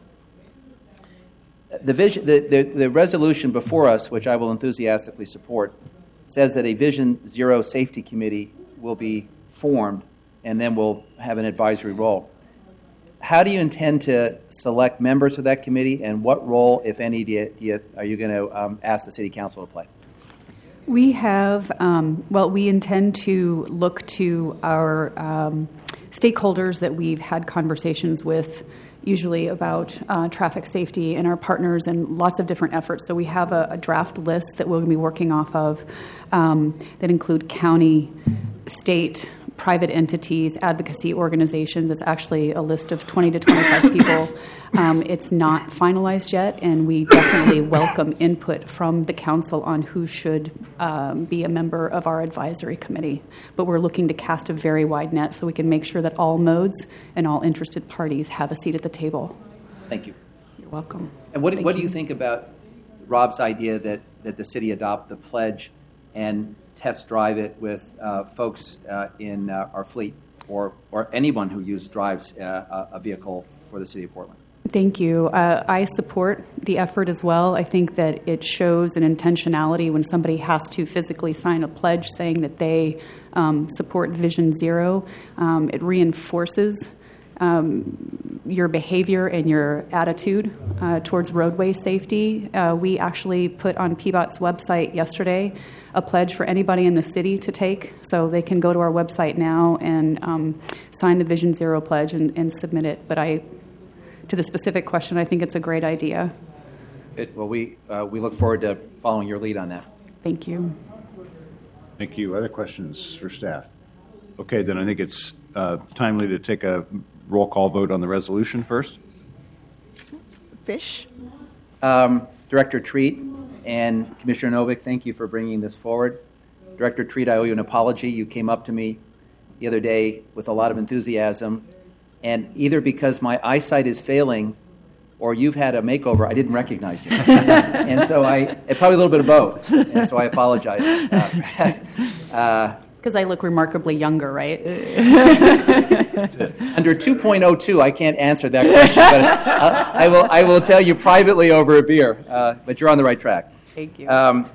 The, vision, the, the, the resolution before us, which I will enthusiastically support, says that a Vision Zero Safety Committee will be formed and then we'll have an advisory role. How do you intend to select members of that committee, and what role, if any, do you, do you, are you going to um, ask the City Council to play? We have, um, well, we intend to look to our um, stakeholders that we've had conversations with, usually about uh, traffic safety, and our partners, and lots of different efforts. So we have a, a draft list that we'll be working off of um, that include county, state, private entities, advocacy organizations. It's actually a list of twenty to twenty-five people. Um, it's not finalized yet, and we definitely welcome input from the council on who should um, be a member of our advisory committee. But we're looking to cast a very wide net so we can make sure that all modes and all interested parties have a seat at the table. Thank you. You're welcome. And what, Thank what do you. you think about Rob's idea that, that the city adopt the pledge and test drive it with uh, folks uh, in uh, our fleet, or or anyone who use drives uh, a vehicle for the city of Portland? Thank you. Uh, I support the effort as well. I think that it shows an intentionality when somebody has to physically sign a pledge saying that they um, support Vision Zero. Um, it reinforces um, your behavior and your attitude uh, towards roadway safety. Uh, we actually put on P B O T's website yesterday a pledge for anybody in the city to take, so they can go to our website now and um, sign the Vision Zero pledge and, and submit it. But I, to the specific question, I think it's a great idea. It, well, we uh, we look forward to following your lead on that. Thank you. Thank you. Other questions for staff? Okay, then I think it's uh, timely to take a roll call vote on the resolution first. Fish. Um, Director Treat and Commissioner Novick, thank you for bringing this forward. Director Treat, I owe you an apology. You came up to me the other day with a lot of enthusiasm, and either because my eyesight is failing or you've had a makeover, I didn't recognize you. And so I, probably a little bit of both. And so I apologize uh, for that. Uh, Because I look remarkably younger, right? Under two point oh two, I can't answer that question, but uh, I will. I will tell you privately over a beer. Uh, but you're on the right track. Thank you. Um,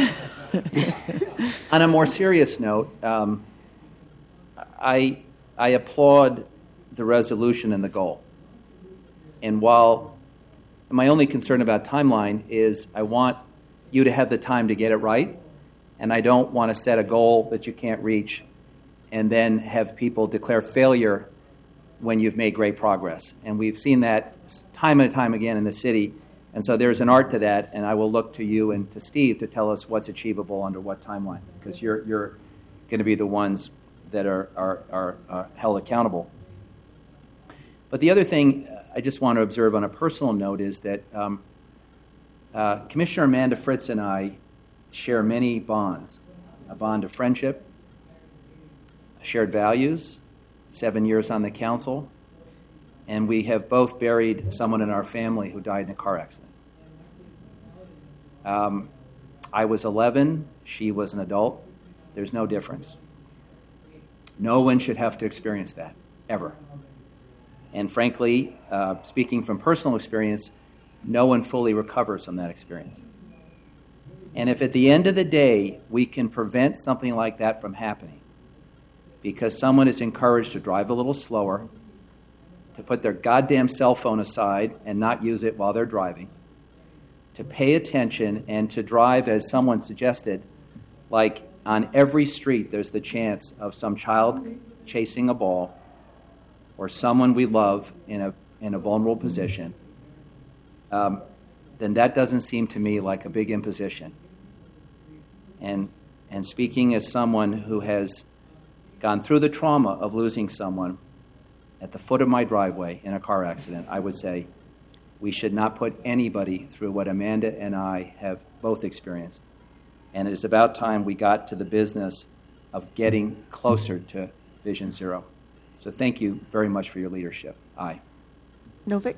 on a more serious note, um, I I applaud the resolution and the goal. And while my only concern about timeline is, I want you to have the time to get it right. And I don't want to set a goal that you can't reach and then have people declare failure when you've made great progress. And we've seen that time and time again in the city. And so there's an art to that, and I will look to you and to Steve to tell us what's achievable under what timeline, because you're you're going to be the ones that are, are, are, are held accountable. But the other thing I just want to observe on a personal note is that um, uh, Commissioner Amanda Fritz and I share many bonds, a bond of friendship, shared values, seven years on the council, and we have both buried someone in our family who died in a car accident. Um, I was eleven, she was an adult. There's no difference. No one should have to experience that, ever. And frankly, uh, speaking from personal experience, no one fully recovers from that experience. And if at the end of the day we can prevent something like that from happening because someone is encouraged to drive a little slower, to put their goddamn cell phone aside and not use it while they're driving, to pay attention and to drive, as someone suggested, like on every street there's the chance of some child chasing a ball or someone we love in a in a vulnerable position, um, then that doesn't seem to me like a big imposition. And and speaking as someone who has gone through the trauma of losing someone at the foot of my driveway in a car accident, I would say we should not put anybody through what Amanda and I have both experienced. And it is about time we got to the business of getting closer to Vision Zero. So thank you very much for your leadership. Aye. Novick?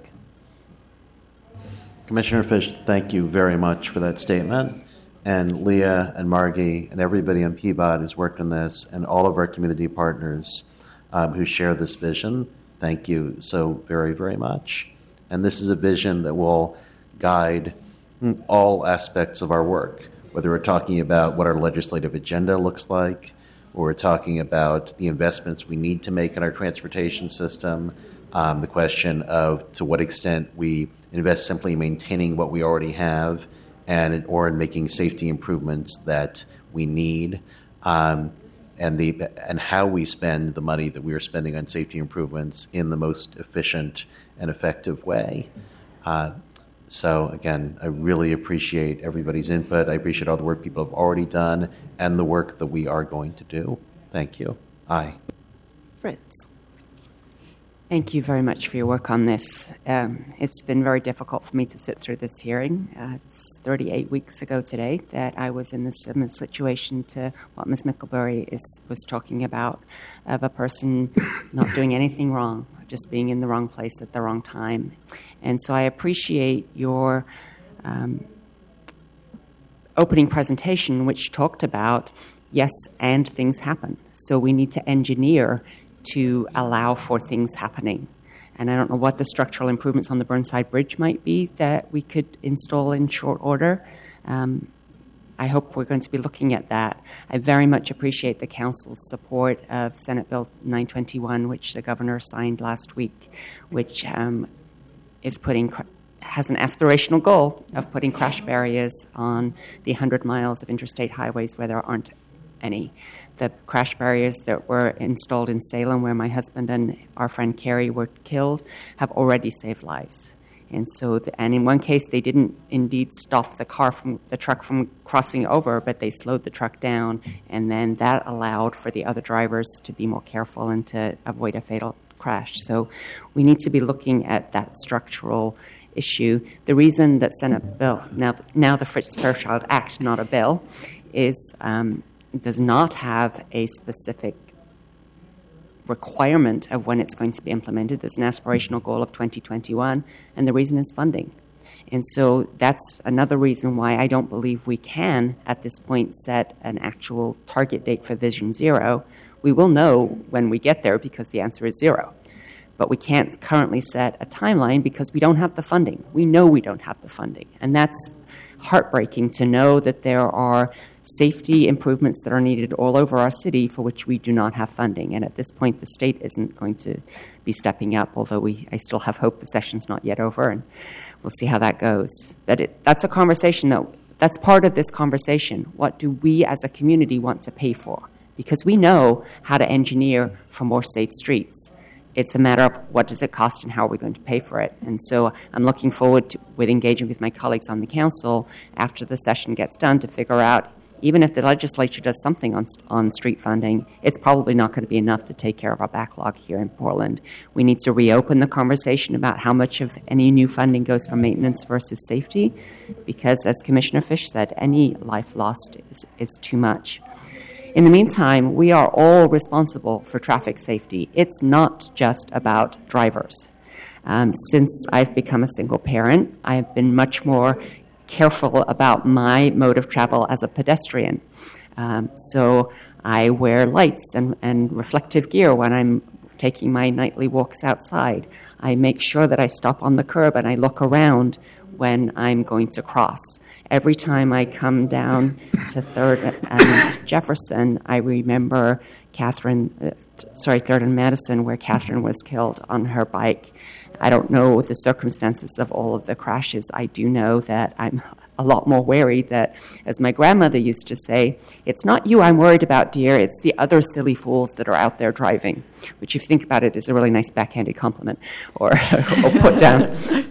Commissioner Fish, thank you very much for that statement. And Leah and Margie and everybody on P B O T who's worked on this, and all of our community partners um, who share this vision, thank you so very, very much. And this is a vision that will guide all aspects of our work, whether we're talking about what our legislative agenda looks like, or we're talking about the investments we need to make in our transportation system, um, the question of to what extent we invest simply in maintaining what we already have, and or in making safety improvements that we need, um, and the and how we spend the money that we are spending on safety improvements in the most efficient and effective way. Uh, so again, I really appreciate everybody's input. I appreciate all the work people have already done and the work that we are going to do. Thank you. Aye. Fritz. Thank you very much for your work on this. Um, it's been very difficult for me to sit through this hearing. Uh, it's thirty-eight weeks ago today that I was in this similar situation to what Miz Mickelberry is, was talking about, of a person not doing anything wrong, just being in the wrong place at the wrong time. And so I appreciate your um, opening presentation, which talked about, yes, and things happen. So we need to engineer to allow for things happening. And I don't know what the structural improvements on the Burnside Bridge might be that we could install in short order. Um, I hope we're going to be looking at that. I very much appreciate the Council's support of Senate Bill nine twenty-one, which the Governor signed last week, which um, is putting has an aspirational goal of putting crash barriers on the one hundred miles of interstate highways where there aren't any. The crash barriers that were installed in Salem, where my husband and our friend Carrie were killed, have already saved lives. And so, the, and in one case, they didn't indeed stop the car from the truck from crossing over, but they slowed the truck down, and then that allowed for the other drivers to be more careful and to avoid a fatal crash. So, we need to be looking at that structural issue. The reason that Senate Bill now now the Fritz Fairchild Act, not a bill, is. Um, does not have a specific requirement of when it's going to be implemented. There's an aspirational goal of twenty twenty-one, and the reason is funding. And so that's another reason why I don't believe we can, at this point, set an actual target date for Vision Zero. We will know when we get there because the answer is zero. But we can't currently set a timeline because we don't have the funding. We know we don't have the funding. And that's heartbreaking to know that there are safety improvements that are needed all over our city for which we do not have funding. And at this point, the state isn't going to be stepping up, although we, I still have hope the session's not yet over, and we'll see how that goes. But it, that's a conversation that, that's part of this conversation. What do we as a community want to pay for? Because we know how to engineer for more safe streets. It's a matter of what does it cost and how are we going to pay for it. And so I'm looking forward to with engaging with my colleagues on the council after the session gets done to figure out, even if the legislature does something on on street funding, it's probably not going to be enough to take care of our backlog here in Portland. We need to reopen the conversation about how much of any new funding goes for maintenance versus safety, because as Commissioner Fish said, any life lost is, is too much. In the meantime, we are all responsible for traffic safety. It's not just about drivers. Um, since I've become a single parent, I've been much more careful about my mode of travel as a pedestrian. Um, so I wear lights and, and reflective gear when I'm taking my nightly walks outside. I make sure that I stop on the curb and I look around when I'm going to cross. Every time I come down to Third and Jefferson, I remember Catherine, uh, sorry, Third and Madison, where Catherine was killed on her bike. I don't know the circumstances of all of the crashes. I do know that I'm a lot more wary that, as my grandmother used to say, it's not you I'm worried about, dear, it's the other silly fools that are out there driving, which if you think about it is a really nice backhanded compliment or, or put down.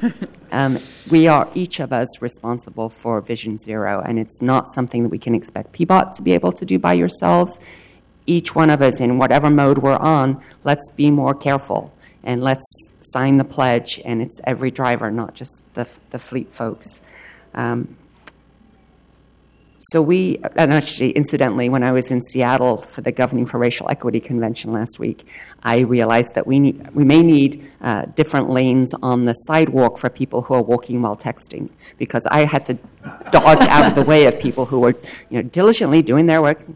Um, we are, each of us, responsible for Vision Zero, and it's not something that we can expect P B O T to be able to do by yourselves. Each one of us, in whatever mode we're on, let's be more careful, and let's sign the pledge, and it's every driver, not just the, the fleet folks. Um, so we, and actually, incidentally, when I was in Seattle for the Governing for Racial Equity Convention last week, I realized that we need, we may need uh, different lanes on the sidewalk for people who are walking while texting, because I had to dodge out of the way of people who were, you know, diligently doing their work.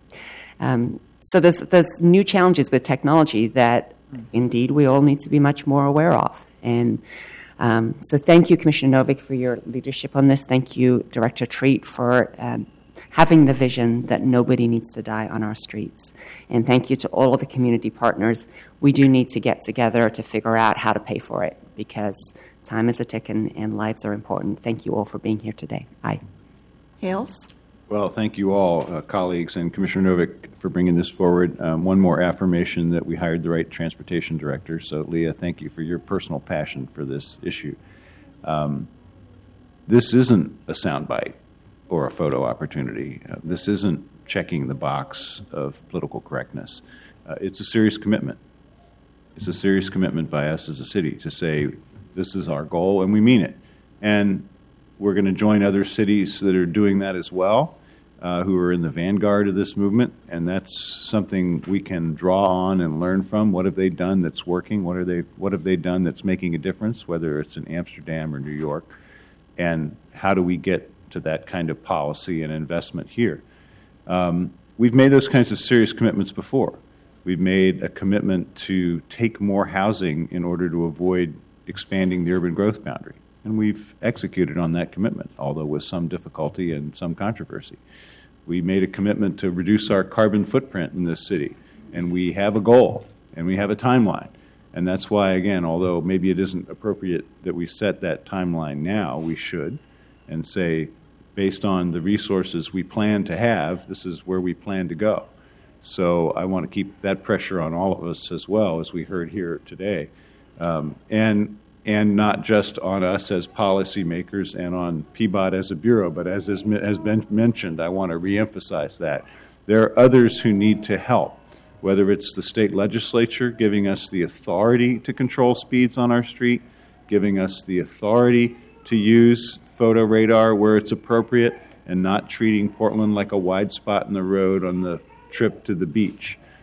Um, so there's there's new challenges with technology that, indeed, we all need to be much more aware of. And um, so thank you, Commissioner Novick, for your leadership on this. Thank you, Director Treat, for um, having the vision that nobody needs to die on our streets. And thank you to all of the community partners. We do need to get together to figure out how to pay for it, because time is a ticking and lives are important. Thank you all for being here today. Aye. Hales? Well, thank you all, uh, colleagues, and Commissioner Novick for bringing this forward. Um, one more affirmation that we hired the right transportation director. So, Leah, thank you for your personal passion for this issue. Um, this isn't a soundbite or a photo opportunity. Uh, this isn't checking the box of political correctness. Uh, it's a serious commitment. It's a serious commitment by us as a city to say this is our goal, and we mean it. And we're going to join other cities that are doing that as well, uh, who are in the vanguard of this movement, and that's something we can draw on and learn from. What have they done that's working? What are they? What have they done that's making a difference, whether it's in Amsterdam or New York? And how do we get to that kind of policy and investment here? Um, we've made those kinds of serious commitments before. We've made a commitment to take more housing in order to avoid expanding the urban growth boundary. And we've executed on that commitment, although with some difficulty and some controversy. We made a commitment to reduce our carbon footprint in this city, and we have a goal, and we have a timeline. And that's why, again, although maybe it isn't appropriate that we set that timeline now, we should, and say, based on the resources we plan to have, this is where we plan to go. So I want to keep that pressure on all of us as well, as we heard here today. Um, and and not just on us as policymakers and on P B O T as a bureau, but as has been mentioned, I want to reemphasize that. There are others who need to help, whether it's the state legislature giving us the authority to control speeds on our street, giving us the authority to use photo radar where it's appropriate, and not treating Portland like a wide spot in the road on the trip to the beach.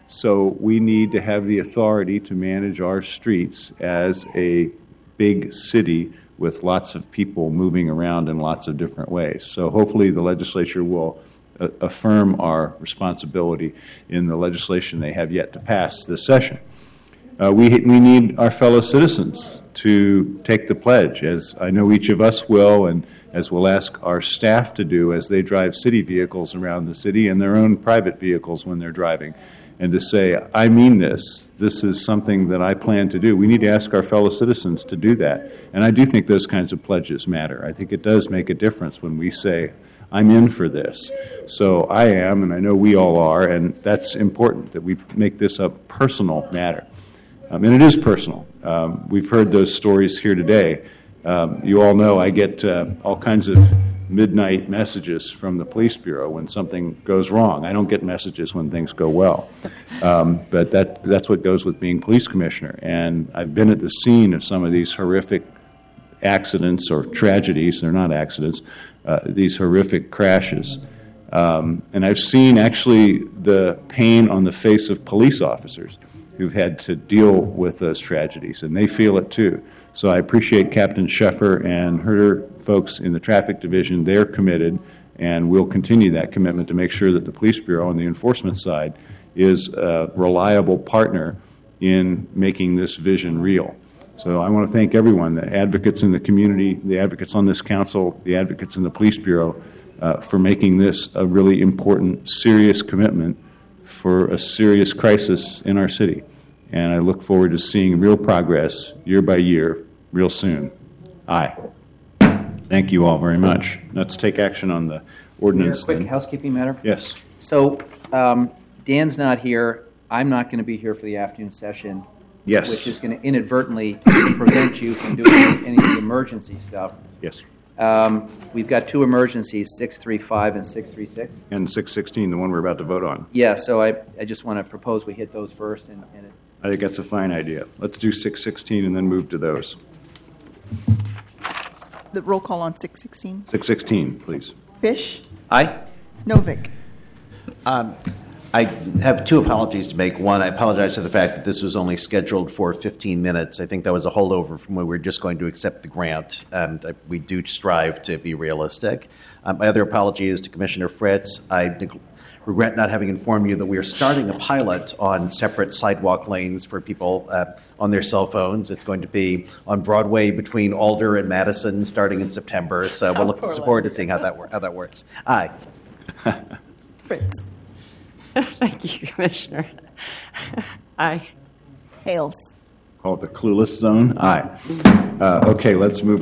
So we need to have the authority to manage our streets as a big city with lots of people moving around in lots of different ways. So hopefully the legislature will uh, affirm our responsibility in the legislation they have yet to pass this session. Uh, we, we need our fellow citizens to take the pledge, as I know each of us will, and as we'll ask our staff to do as they drive city vehicles around the city and their own private vehicles when they're driving, and to say, I mean this, this is something that I plan to do. We need to ask our fellow citizens to do that. And I do think those kinds of pledges matter. I think it does make a difference when we say, I'm in for this. So I am, and I know we all are, and that's important, that we make this a personal matter. Um, and it is personal. Um, we've heard those stories here today. Um, you all know I get uh, all kinds of midnight messages from the police bureau when something goes wrong. I don't get messages when things go well. Um, but that that's what goes with being police commissioner. And I've been at the scene of some of these horrific accidents or tragedies. They're not accidents. Uh, these horrific crashes. Um, and I've seen actually the pain on the face of police officers who've had to deal with those tragedies, and they feel it too. So I appreciate Captain Sheffer and her folks in the traffic division. They're committed, and we'll continue that commitment to make sure that the police bureau on the enforcement side is a reliable partner in making this vision real. So I want to thank everyone, the advocates in the community, the advocates on this council, the advocates in the police bureau, uh, for making this a really important, serious commitment for a serious crisis in our city. And I look forward to seeing real progress year by year real soon. Aye. Thank you all very much. Let's take action on the ordinance. Quick then. housekeeping matter? Yes. So um, Dan's not here. I'm not going to be here for the afternoon session. Yes. Which is going to inadvertently prevent you from doing any of the emergency stuff. Yes. Um, we've got two emergencies, six three five and six three six. And six sixteen, the one we're about to vote on. Yeah, so I, I just want to propose we hit those first. And, and it, I think that's a fine idea. Let's do six sixteen and then move to those. The roll call on six sixteen. six sixteen, please. Fish. Aye. Novick. Um, I have two apologies to make. One, I apologize for the fact that this was only scheduled for fifteen minutes. I think that was a holdover from when we were just going to accept the grant, and uh, we do strive to be realistic. Um, my other apology is to Commissioner Fritz. I neg- regret not having informed you that we are starting a pilot on separate sidewalk lanes for people uh, on their cell phones. It's going to be on Broadway between Alder and Madison starting in September, so we're looking forward to seeing how that, wor- how that works. Aye. Fritz. Thank you, Commissioner. Aye. Hales. Call it the clueless zone. Aye. Uh, okay, let's move